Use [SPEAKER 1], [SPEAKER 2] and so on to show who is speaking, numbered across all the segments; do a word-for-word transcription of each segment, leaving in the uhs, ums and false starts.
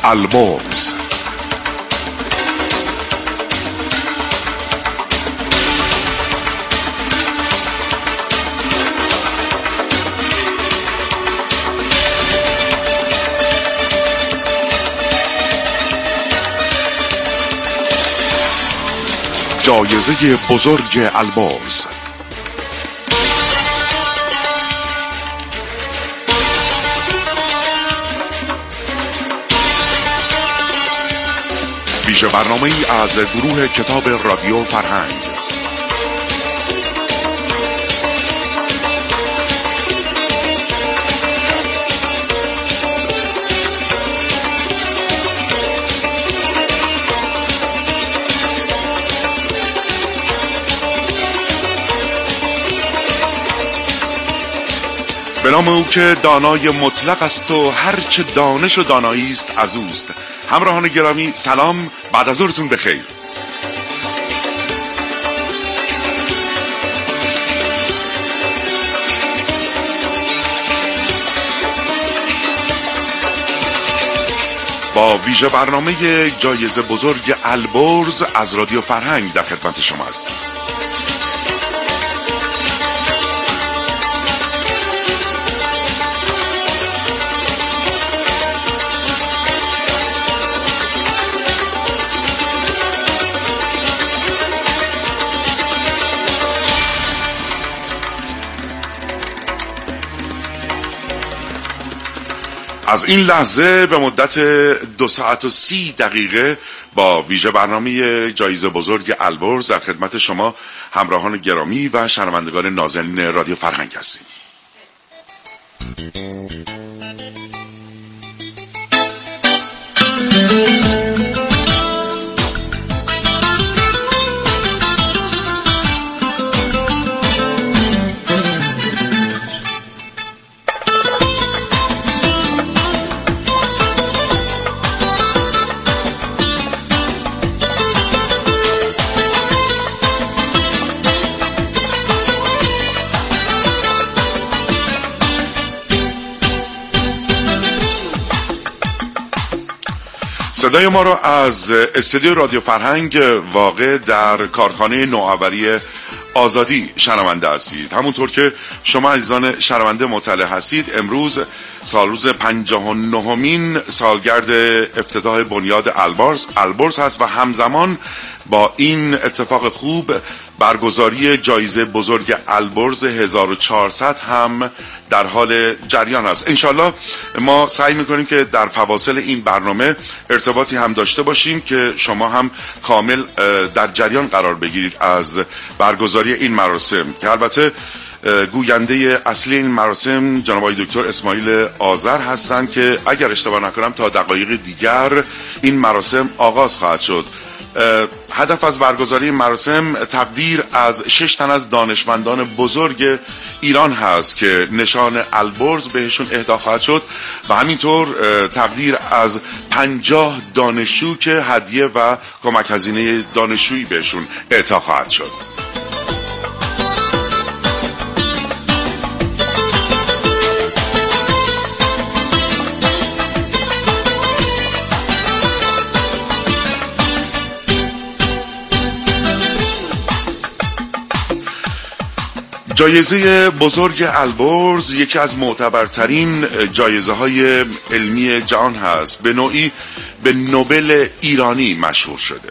[SPEAKER 1] البرز. جایزه بزرگ البرز. ویژه برنامه‌ای از گروه کتاب رادیو فرهنگ. به نام او که دانای مطلق است و هرچه دانش و دانایی است از اوست. همراهان گرامی سلام، بعد از ظهرتون بخیر. با ویژه برنامه جایزه بزرگ البرز از رادیو فرهنگ در خدمت شما هستیم. از این لحظه به مدت دو ساعت و سی دقیقه با ویژه برنامه جایزه بزرگ البرز در خدمت شما همراهان گرامی و شنوندگان نازنین رادیو فرهنگ هستیم. صدای ما را از استودیو رادیو فرهنگ واقع در کارخانه نوآوری آزادی شنونده هستید. همونطور که شما عزیزان شنونده مطلع هستید، امروز سالروز پنجاه و نهمین سالگرد افتتاح بنیاد البرز البرز هست و همزمان با این اتفاق خوب برگزاری جایزه بزرگ البرز هزار و چهارصد هم در حال جریان است. انشالله ما سعی میکنیم که در فواصل این برنامه ارتباطی هم داشته باشیم که شما هم کامل در جریان قرار بگیرید از برگزاری این مراسم، که البته گوینده اصلی این مراسم جناب آقای دکتر اسماعیل آذر هستند که اگر اشتباه نکنم تا دقایق دیگر این مراسم آغاز خواهد شد. هدف از برگزاری مراسم تقدیر از شش تن از دانشمندان بزرگ ایران هست که نشان البرز بهشون اهدا خواهد شد و همینطور تقدیر از پنجاه دانشجو که هدیه و کمک هزینه دانشجویی بهشون اعطا خواهد شد. جایزه بزرگ البرز یکی از معتبرترین جایزه های علمی جهان هست. به نوعی به نوبل ایرانی مشهور شده.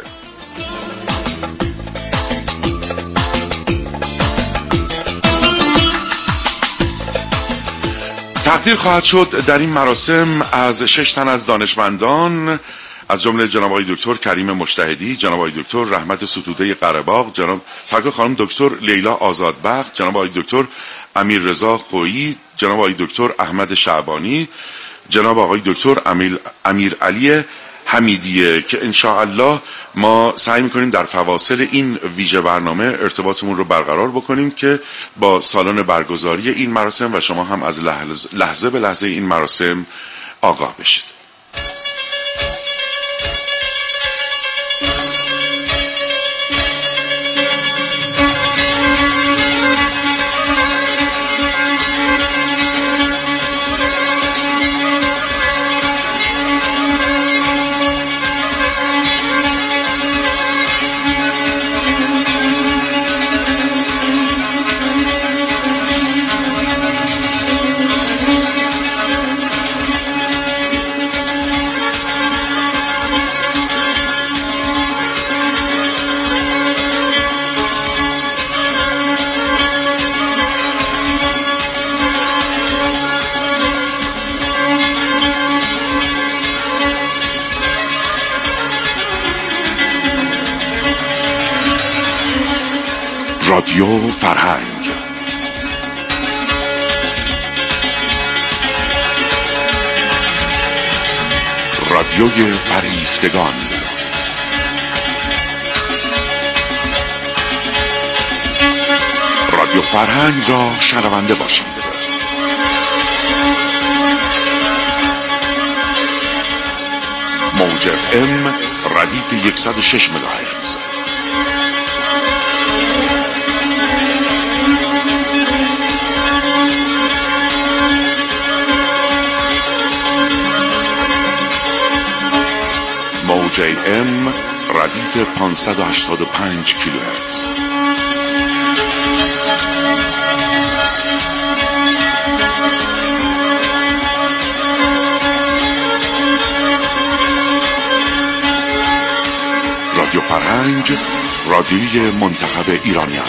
[SPEAKER 1] تقدیر خواهد شد در این مراسم از شش تن از دانشمندان، از جمله جناب آقای دکتر کریم مجتهدی، جناب آقای دکتر رحمت ستوده قره‌باغ، جناب سرکار خانم دکتر لیلا آزادبخت، جناب آقای دکتر امیر رضا خویی، جناب آقای دکتر احمد شعبانی، جناب آقای دکتر امیر علی حمیدیه، که انشاءالله ما سعی میکنیم در فواصل این ویژه برنامه ارتباطمون رو برقرار بکنیم که با سالن برگزاری این مراسم و شما هم از لحظه, لحظه به لحظه این مراسم آگاه بشید. رادیو فرهنگ. رادیوی فریختگان. رادیو فرهنگ را شنونده باشید. موج اف ام ردیف صد و شش مگاهرتز. موج ام ردیف پانصد و هشتاد و پنج کیلوهرتز. رادیو فرهنگ، رادیوی منتخب ایرانیان.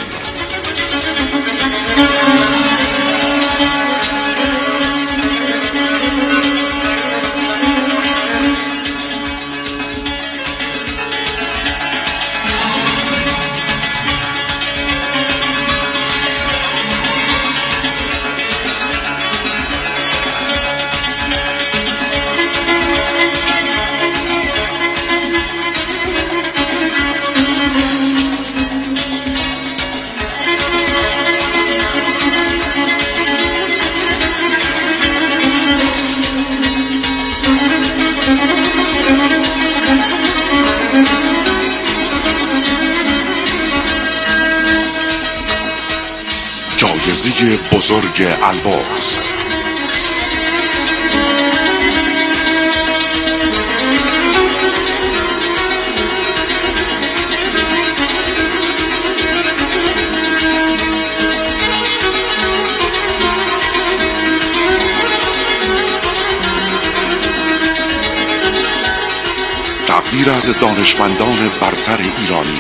[SPEAKER 1] جایزه بزرگ البرز. تقدیر از دانشمندان برتر ایرانی.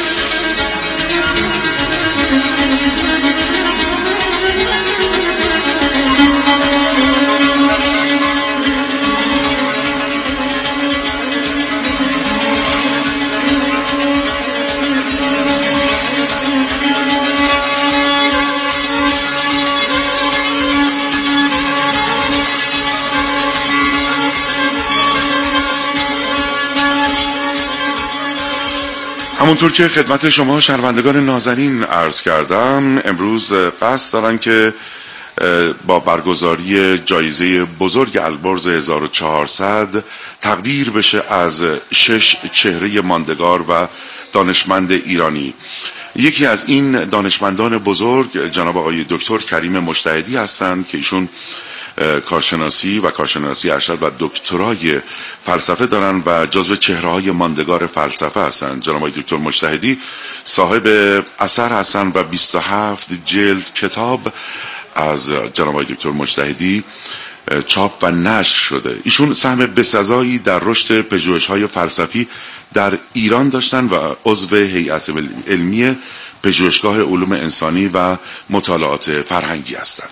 [SPEAKER 1] همونطور که خدمت شما شنوندگان نازنین عرض کردم، امروز قصد دارن که با برگزاری جایزه بزرگ البرز هزار و چهارصد تقدیر بشه از شش چهره ماندگار و دانشمند ایرانی. یکی از این دانشمندان بزرگ جناب آقای دکتر کریم مجتهدی هستند که ایشون کارشناسی و کارشناسی ارشد و دکترای فلسفه دارن و جزو چهره‌های ماندگار فلسفه هستند. جناب آقای دکتر مجتهدی صاحب اثر هستند و بیست و هفت جلد کتاب از جناب آقای دکتر مجتهدی چاپ و نشر شده. ایشون سهم بسزایی در رشد پژوهش‌های فلسفی در ایران داشتن و عضو هیئت علمی پژوهشگاه علوم انسانی و مطالعات فرهنگی هستند.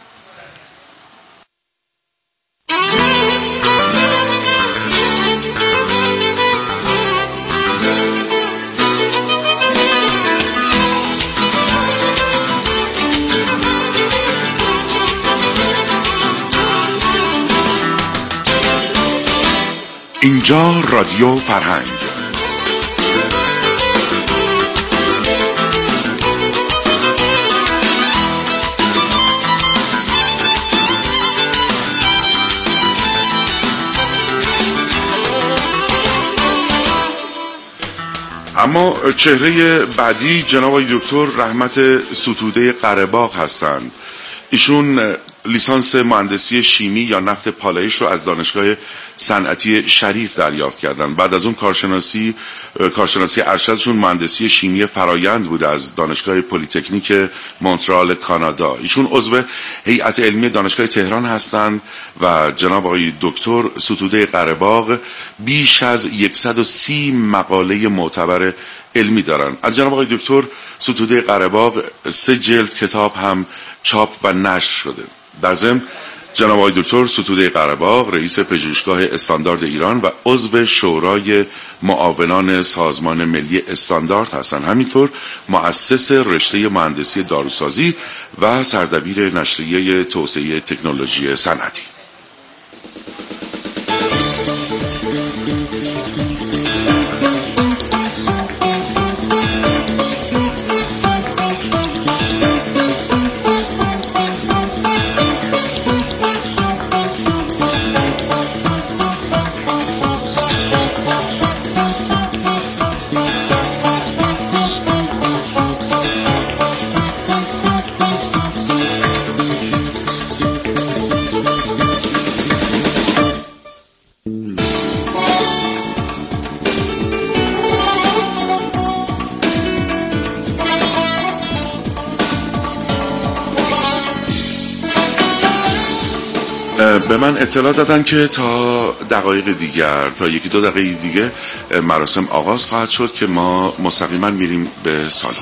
[SPEAKER 1] اینجا رادیو فرهنگ. اما چهره بعدی جناب آقای دکتر رحمت ستوده قره‌باغ هستند. ایشون لیسانس مهندسی شیمی یا نفت پالایش رو از دانشگاه صنعتی شریف دریافت کردن. بعد از اون کارشناسی کارشناسی ارشدشون مهندسی شیمی فرایند بوده از دانشگاه پلی‌تکنیک مونترال کانادا. ایشون عضو هیئت علمی دانشگاه تهران هستند و جناب آقای دکتر ستوده قره‌باغ بیش از صد و سی مقاله معتبر علمی دارن. از جناب آقای دکتر ستوده قره‌باغ سه جلد کتاب هم چاپ و نشر شده. در ضمن جناب آقای دکتر ستوده قره‌باغ رئیس پژوهشگاه استاندارد ایران و عضو شورای معاونان سازمان ملی استاندارد هستند. همینطور مؤسس رشته مهندسی داروسازی و سردبیر نشریه توسعه تکنولوژی صنعتی. به من اطلاع دادن که تا دقایق دیگر تا یکی دو دقیقه دیگه مراسم آغاز خواهد شد که ما مستقیما میریم به سالن.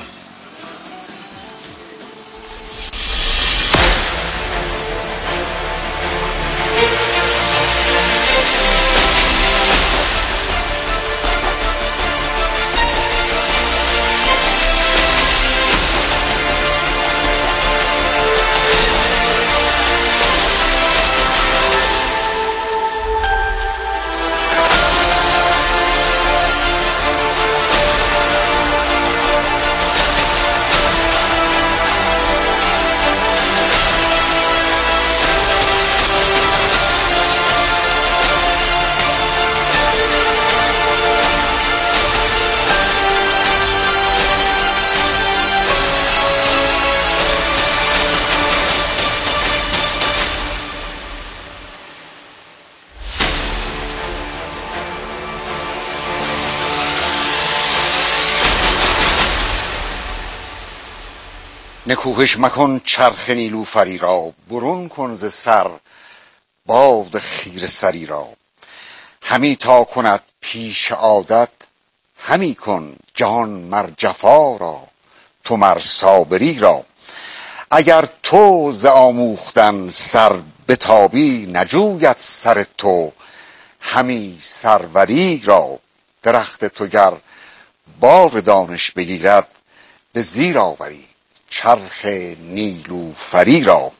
[SPEAKER 2] نکوهش مکن چرخ نیلوفری را، برون کن ز سر باد خیره سری را. همی تا کند پیش عادت، همی کن جان مر جفا را، تو مر صابری را. اگر تو ز آموختن سر بتابی، نجوید سر تو همی سروری را. درخت تو گر بار دانش بگیرد، به زیر آوری چرخ نیلوفری را.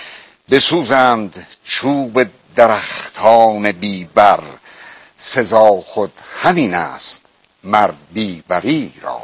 [SPEAKER 2] بسوزند چوب درختان بیبر، سزا خود همین است مر بیبری را.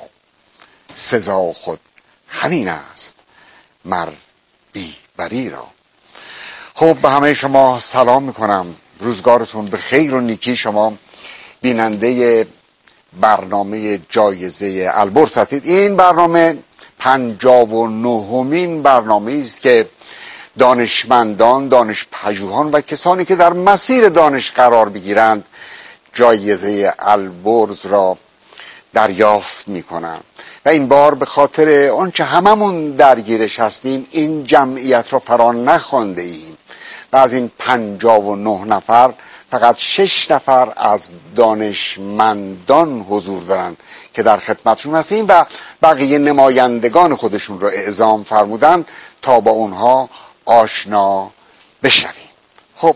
[SPEAKER 2] سزا خود همین است مر بیبری را. خب به همه شما سلام میکنم، روزگارتون به خیر و نیکی. شما بیننده برنامه جایزه البرز هستید. این برنامه پنجاه و نهمین برنامه است که دانشمندان، دانشپژوهان و کسانی که در مسیر دانش قرار بگیرند جایزه البرز را دریافت میکنند. و این بار به خاطر آنچه هممون درگیرش هستیم این جمعیت را فرا نخوانده ایم و از این پنجاه و نه نفر فقط شش نفر از دانشمندان حضور دارن که در خدمتشون هستیم و بقیه نمایندگان خودشون رو اعزام فرمودن تا با اونها آشنا بشویم. خب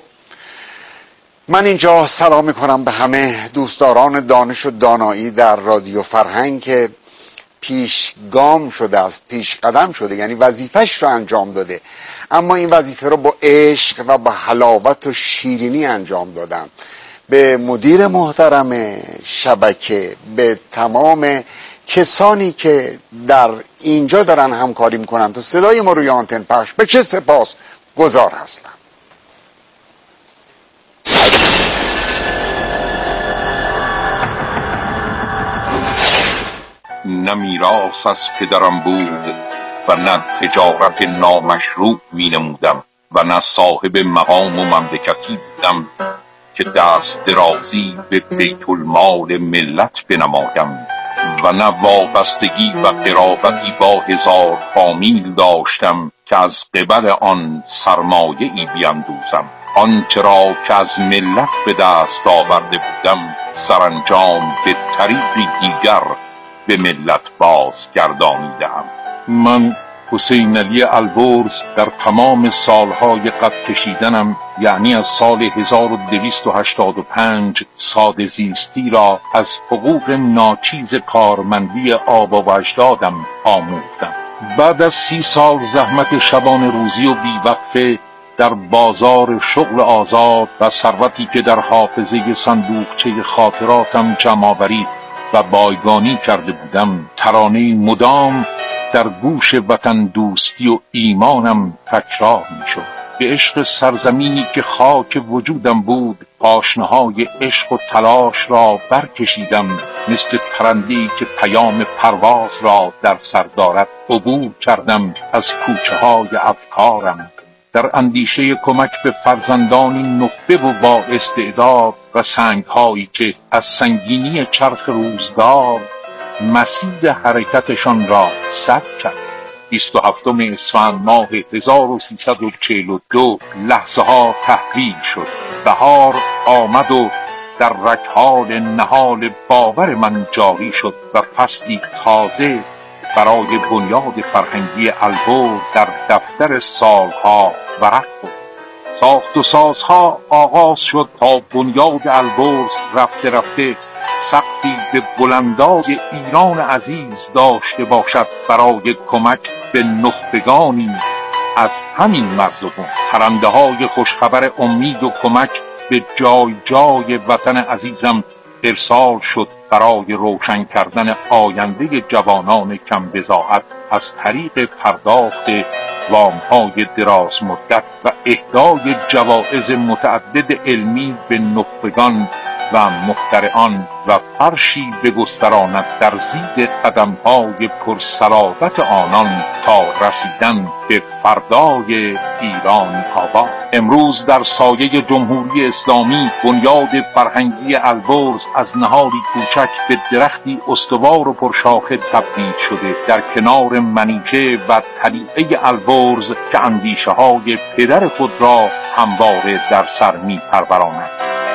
[SPEAKER 2] من اینجا سلام میکنم به همه دوستداران دانش و دانایی در رادیو فرهنگ که پیش گام شده است، پیش قدم شده، یعنی وظیفش رو انجام داده، اما این وظیفه رو با عشق و با حلاوت و شیرینی انجام دادن. به مدیر محترم شبکه، به تمام کسانی که در اینجا دارن همکاری میکنن تا صدای ما روی آنتن پخش، به چه سپاس گذار هستم.
[SPEAKER 3] نه میراث از پدرم بود و نه تجارت نامشروع می نمودم و نه صاحب مقام و مملکتی بودم که دست درازی به بیت المال ملت بنمایم و نه وابستگی و قرابتی با هزار فامیل داشتم که از قبل آن سرمایه‌ای بیندوزم. آنچه را که از ملت به دست آورده بودم سرانجام به طریقی دیگر به ملت باز گردانیدم. من حسین علی البرز در تمام سالهای قد کشیدنم، یعنی از سال هزار و دویست و هشتاد و پنج، ساده زیستی را از حقوق ناچیز کارمندی آبا و اجدادم آموختم. بعد از سی سال زحمت شبان روزی و بیوقفه در بازار شغل آزاد و ثروتی که در حافظه صندوقچه خاطراتم جمع‌آوری و بایگانی کرده بودم، ترانه مدام در گوش وطن دوستی و ایمانم تکرار می شد. به عشق سرزمینی که خاک وجودم بود، پاشنه‌های عشق و تلاش را برکشیدم. مثل پرنده‌ای که پیام پرواز را در سر دارد، عبور کردم از کوچه‌های افکارم. در اندیشه کمک به فرزندانی نخبه و با استعداد و سنگ‌هایی که از سنگینی چرخ روزگار مسیر حرکتشان را سد کرد. بیست و هفتم اسفند ماه هزار و سیصد و چهل و دو لحظه ها تحویل شد. بهار آمد و در رگ‌های نهال باور من جاری شد و فصلی تازه برای بنیاد فرهنگی البرز در دفتر سالها ورق خورد. ساخت و سازها آغاز شد تا بنیاد البرز رفته رفته سقفی به بلنداز ایران عزیز داشته باشد برای کمک به نخبگانی از همین مرز و بوم. پرنده های خوشخبر امید و کمک به جای جای وطن عزیزم ارسال شد برای روشن کردن آینده جوانان کم بضاعت از طریق پرداخت وام‌های دراز مدت و اهدای جوایز متعدد علمی به نخبگان و مخترعان و فرشی بگستراند در زیر قدم‌های پرصلابت آنان تا رسیدن به فردای ایران آباد. امروز در سایه جمهوری اسلامی بنیاد فرهنگی البرز از نهالی کوچک به درختی استوار و پرشاخه تبدیل شده، در کنار منیژه و طلیعه البرز که اندیشه های پدر خود را همواره در سر می پروراند.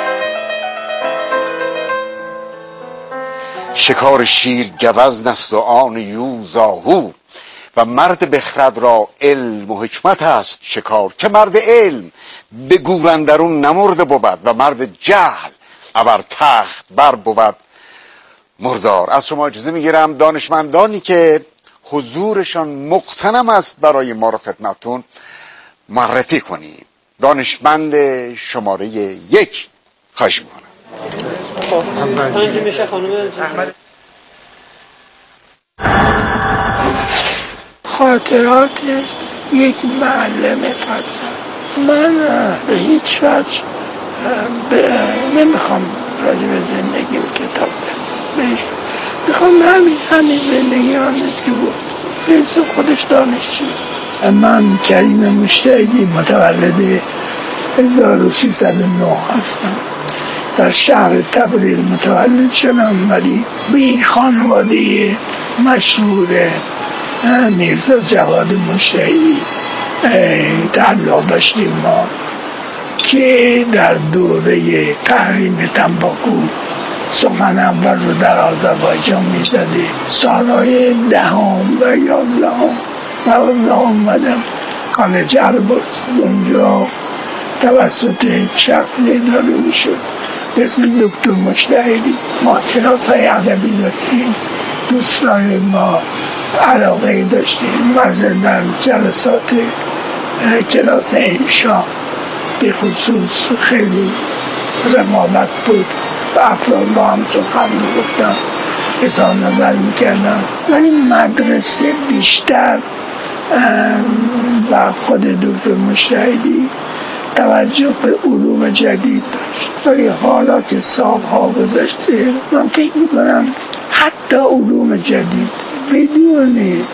[SPEAKER 2] شکار شیر گوزن است و آن یوز آهو، و مرد بخرد را علم و حکمت است شکار. که مرد علم به گور اندرون نمرده بود و مرد جهل ابر تخت بر بود مردار. از شما اجازه میگیرم دانشمندانی که حضورشان مقتنم است برای ما رو خدمتتون معرفی کنیم. دانشمند شماره یک، خواهش میکنم.
[SPEAKER 4] پنج میشه خانم احمد.
[SPEAKER 5] خاطرات یک معلم فلسفه. من به هیچ وجه نمیخوام راجع به زندگیم کتاب بنویسم، میخوام همین همین زندگی هم نیست که بود بنویسم. خودش دانشجو. من کریم مشتهدی متولد هزار و سیصد و نه هستم. در شهر تبریز متولد شدم، ولی به این خانواده مشهور میرزا جواد مشتهدی تعلق داشتیم ما، که در دوره تحریم تنباکو سخن اول رو در آذربایجان میزده. سالهای دهم و یازدهم دوازدهم اومدم کالج البرز، اونجا توسط شخص اداره میشد به اسم دکتر مجتهدی. ما کلاس های ادبی داشتیم، دوستای ما علاقه داشتیم. مثلا در جلسات کلاس انشا به خصوص خیلی رقابت بود و افراد با هم سخن میگفتن، اظهار نظر میکردن. ولی مدرسه بیشتر و خود دکتر مجتهدی توجه به علوم جدید داشت. ولی حالا که سالها گذشته من فکر میکنم حتی علوم جدید بدون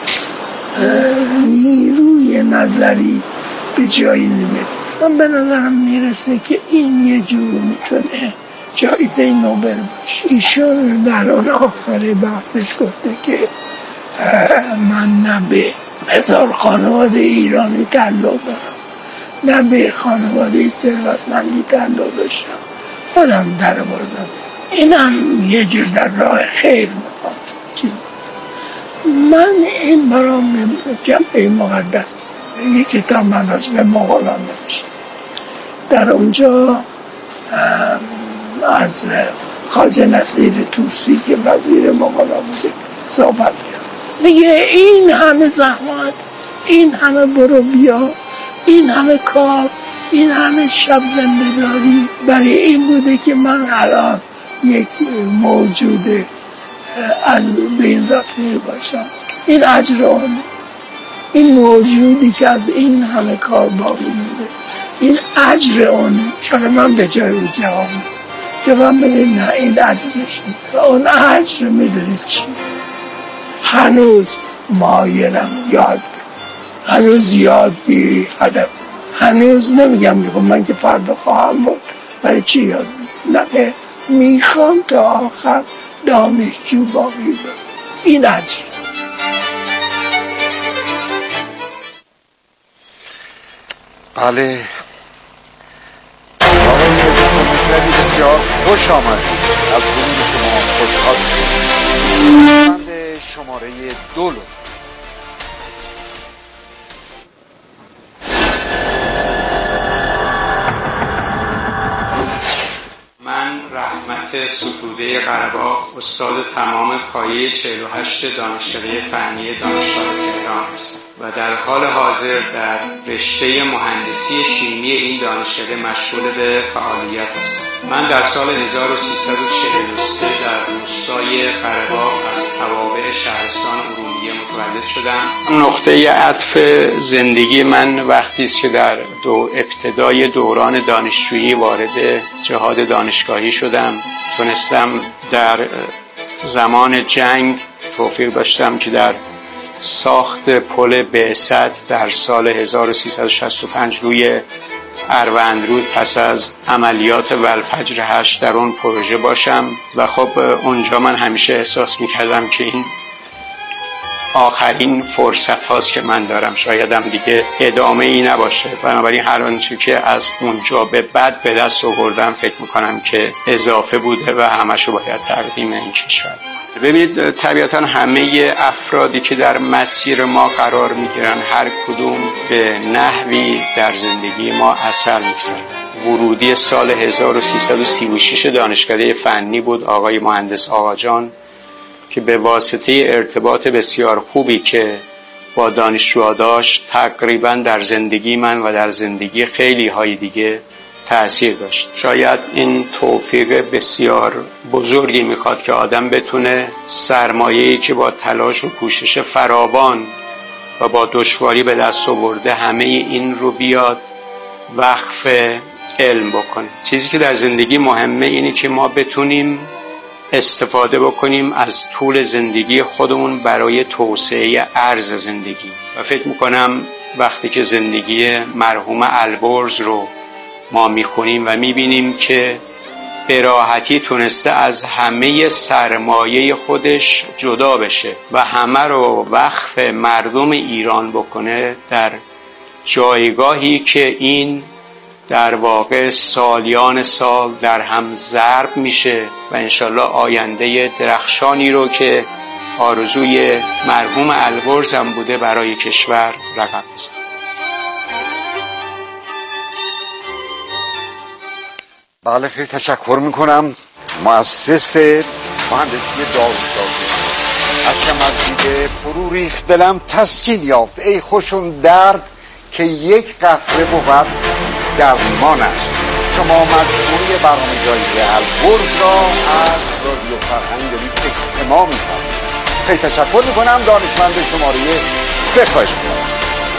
[SPEAKER 5] نیروی نظری به جایی نمیرسه. من به نظرم میرسه که این یه جور میتونه جایزه نوبل باشه. ایشون در اون آخر بحثش گفته که من نه به هزار خانواده ایرانی تعلق دارم، نه به خانواده ثروتمندی تعلق داشتم، خودم در بردم. این هم یه جور در راه خیر میخوام. من این برام جنبه مقدس یک کتاب من از به مغولان نوشتم. در اونجا از خواجه نصیر طوسی که وزیر مغولان بوده صحبت کرد. میگه این همه زحمت، این همه برو بیا، این همه کار، این همه شب زنده داری برای این بوده که من الان یک موجود از بین رفته باشم. این اجر آنه. این موجودی که از این همه کار باقی میده، این اجر آنه. چرا من به جای او جواب جواب میده نه این اجرش نیست. اون اجر میدونید چی؟ هنوز مایلم یاد هنوز یادگیری هدف. هنوز نمیگم میگم من که فردا خواهم بود برای چی یاد نه، میخوام تا آخر دانشجو باقی بمونم. این اجر.
[SPEAKER 2] بله آقای مشنوی بسیار خوش آمدید. از حضور شما خوشحال شدم. بند شماره دو لطفا.
[SPEAKER 6] من رحمت ستوده قره‌باغ، استاد تمام پایه چهل و هشت دانشکده فنی دانشگاه تهران هستم و در حال حاضر در رشته مهندسی شیمی این دانشکده مشغول به فعالیت هستم. من در سال هزار و سیصد و چهل و سه در روستای قره‌باغ از توابع شهرستان ارومیه متولد شدم. نقطه عطف زندگی من وقتی است که در دو ابتدای دوران دانشجویی وارد جهاد دانشگاهی شدم. تونستم در زمان جنگ توفیق داشتم که در ساخت پل بعثت در سال هزار و سیصد و شصت و پنج روی اروندرود پس از عملیات والفجر هشت در اون پروژه باشم و خب اونجا من همیشه احساس میکردم که این آخرین فرصت هاست که من دارم، شایدم دیگه ادامه ای نباشه. بنابراین هر آنچه که از اونجا به بعد به دست آوردم فکر میکنم که اضافه بوده و همشو باید تقدیم این کشور. ببینید طبیعتا همه افرادی که در مسیر ما قرار میگیرن هر کدوم به نحوی در زندگی ما اثر میگذارن. ورودی سال هزار و سیصد و سی و شش دانشکده فنی بود آقای مهندس آقاجان که به واسطه ارتباط بسیار خوبی که با دانشجوها داشت تقریبا در زندگی من و در زندگی خیلی های دیگه تأثیر داشت. شاید این توفیق بسیار بزرگی میخواد که آدم بتونه سرمایه‌ای که با تلاش و کوشش فراوان و با دشواری به دست آورده همه این رو بیاد وقف علم بکنه. چیزی که در زندگی مهمه اینه که ما بتونیم استفاده بکنیم از طول زندگی خودمون برای توسعه ارز زندگی. و فکر میکنم وقتی که زندگی مرحوم البرز رو ما میخونیم و میبینیم که به راحتی تونسته از همه سرمایه خودش جدا بشه و همه رو وقف مردم ایران بکنه در جایگاهی که این در واقع سالیان سال در هم ضرب میشه و انشالله آینده درخشانی رو که آرزوی مرحوم البرز هم بوده برای کشور رقم بزنه.
[SPEAKER 2] بله خیلی تشکر میکنم. مؤسس مهندسی داروسازی اشکم از دیده فرو ریخت دلم تسکین یافت ای خوشون درد که یک قطره بود درمانش. شما مجموعه برنامه جایزه البرز را از رادیو فرهنگ دارید استماع می‌کنید. خیلی تشکر میکنم. دانشمند شماره سه خواهش میکنم.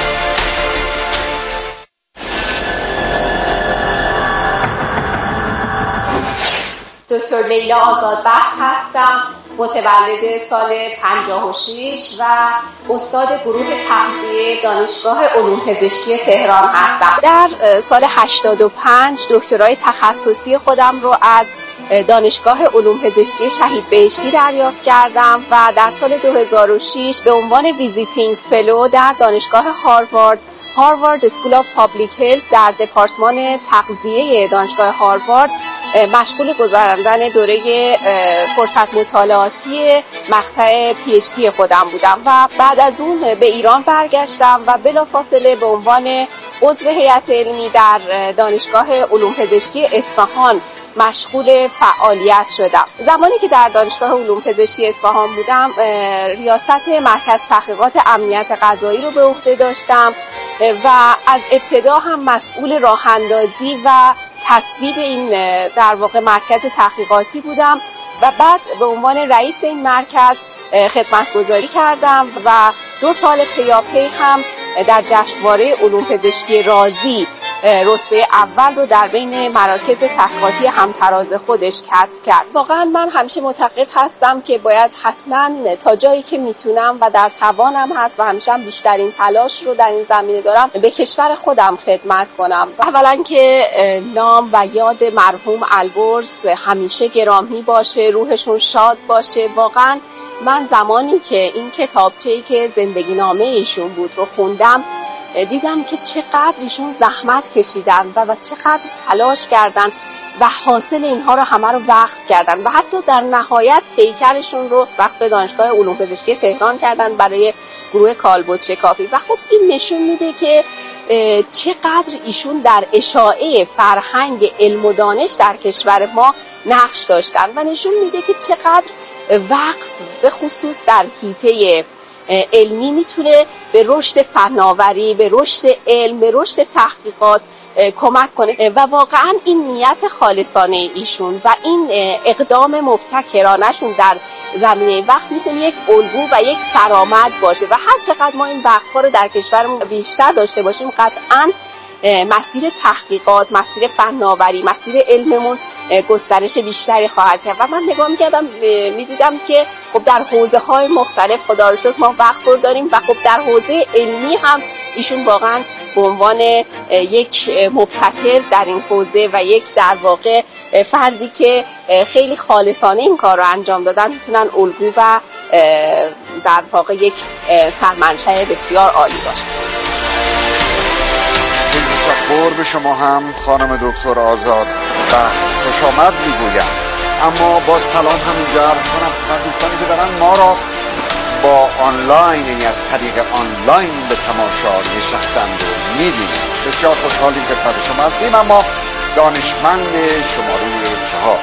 [SPEAKER 7] دکتر لیلا آزادبخش هستم، متولد سال پنجاه و شش و استاد گروه تغذیه دانشگاه علوم پزشکی تهران هستم. در سال هشتاد و پنج دکترای تخصصی خودم رو از دانشگاه علوم پزشکی شهید بهشتی دریافت کردم و در سال دو هزار و شش به عنوان ویزیتینگ فلو در دانشگاه هاروارد هاروارد اسکول آف پابلیک هلت در دپارتمان تغذیه دانشگاه هاروارد مشغول گذراندن دوره فرصت مطالعاتی مقطع پی اچ دی خودم بودم و بعد از اون به ایران برگشتم و بلافاصله به عنوان عضو هیئت علمی در دانشگاه علوم پزشکی اصفهان مشغول فعالیت شدم. زمانی که در دانشگاه علوم پزشکی اصفهان بودم ریاست مرکز تحقیقات امنیت غذایی رو به عهده داشتم و از ابتدا هم مسئول راه‌اندازی و تصویب این در واقع مرکز تحقیقاتی بودم و بعد به عنوان رئیس این مرکز خدمتگزاری کردم و دو سال پیاپی هم در جشنواره علوم پزشکی رازی رتبه اول رو در بین مراکز تحقیقاتی همتراز خودش کسب کرد. واقعا من همیشه معتقد هستم که باید حتما تا جایی که میتونم و در توانم هست و همیشه هم بیشترین تلاش رو در این زمینه دارم به کشور خودم خدمت کنم. اولا که نام و یاد مرحوم البرز همیشه گرامی باشه، روحشون شاد باشه. واقعا من زمانی که این کتابچه‌ای که زندگی نامه ایشون بود رو خوندم دیدم که چقدر ایشون زحمت کشیدن و, و چقدر تلاش کردن و حاصل اینها رو همه رو وقف کردن و حتی در نهایت پیکرشون رو وقف به دانشگاه علوم پزشکی تهران کردن برای گروه کالبد شکافی و خب این نشون میده که چقدر ایشون در اشاعه فرهنگ علم و دانش در کشور ما نقش داشتن و نشون میده که چقدر وقف به خصوص در حیطه علمی میتونه به رشد فناوری، به رشد علم، به رشد تحقیقات کمک کنه و واقعا این نیت خالصانه ایشون و این اقدام مبتکرانشون در زمینه وقت میتونه یک الگو و یک سرآمد باشه و هر چقدر ما این وقف‌ها رو در کشورمون بیشتر داشته باشیم قطعاً مسیر تحقیقات، مسیر فناوری، مسیر علممون گسترش بیشتری خواهد کرد و من نگاه میکردم میدیدم که خب در حوزه های مختلف خدا رو شکر ما وقت رو داریم و خب در حوزه علمی هم ایشون واقعا به عنوان یک مبتکر در این حوزه و یک در واقع فردی که خیلی خالصانه این کار رو انجام دادن میتونن الگو و در واقع یک سرمنشأ بسیار عالی باشه.
[SPEAKER 2] تشکر به شما هم خانم دکتر آزاد و خوش آمد میگویم. اما باز سلام هم اینجا کنم خدمت دوستانی که دارن ما را با آنلاین، یعنی از طریق آنلاین به تماشا نشستند و میبینیم. بسیار خوشحالیم که خدمت شما هستیم. اما دانشمند شماره چهار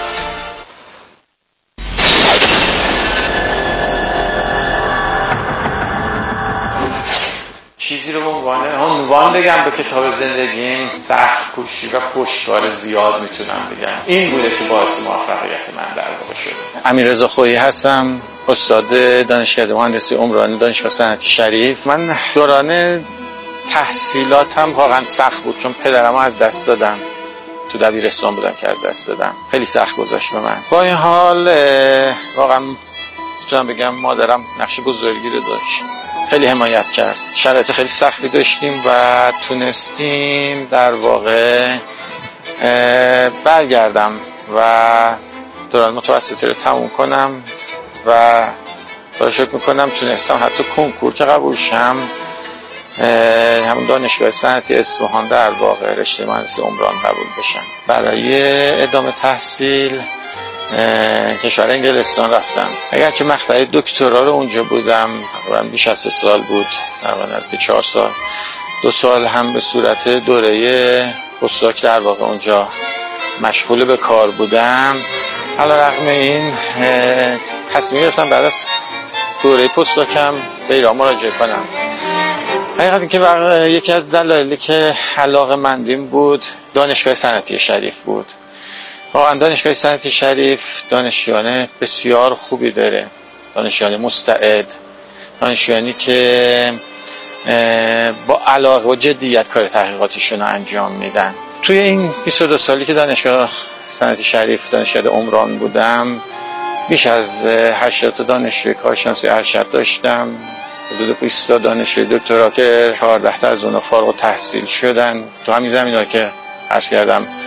[SPEAKER 8] چیزی رو به عنوان عنوان بگم به کتاب زندگیم، سخت کوشی و پشتکار زیاد میتونم بگم. این بوده که باعث موفقیت من در واقع شده. امیررضا خویی هستم، استاد دانشکده مهندسی عمرانی دانشگاه صنعتی شریف. من دوران تحصیلاتم واقعا سخت بود چون پدرمو از دست دادم. تو دبیرستان بودم که از دست دادم. خیلی سخت گذاشت به من. با این حال واقعا میتونم بگم مادرم نقش بزرگی رو داشت. خیلی حمایت کرد. شرایط خیلی سختی داشتیم و تونستیم در واقع برگردم و دوران متوسطه رو تموم کنم و خدا شکر میکنم تونستم حتی کنکور که قبول شم همون دانشگاه صنعتی اصفهان در واقع رشته مهندسی عمران قبول بشم. برای ادامه تحصیل کشور انگلستان رفتم. اگرچه مقطع دکترا رو اونجا بودم و بیش از سه سال بود، تقریبا از که چهار سال، دو سال هم به صورت دوره پستاک در واقع اونجا مشغول به کار بودم. علیرغم این تصمیم گرفتم بعد از دوره پستاکم به ایران مراجعه کنم. حقیقت این که یکی از دلایلی که علاقه‌مندیم بود دانشگاه صنعتی شریف بود. واقعا دانشگاه صنعتی شریف دانشجویان بسیار خوبی داره، دانشجویان مستعد، دانشجویانی که با علاقه و جدیت کار تحقیقاتشون رو انجام میدن. توی این بیست و دو سالی که دانشگاه صنعتی شریف دانشکده عمران بودم بیش از هشتاد تا دانشجوی کارشناسی ارشد داشتم، حدود بیست تا دانشجوی دکترا که چهارده تا از اونها فارغ التحصیل شدن. تو همین زمینه‌ها که عرض کردم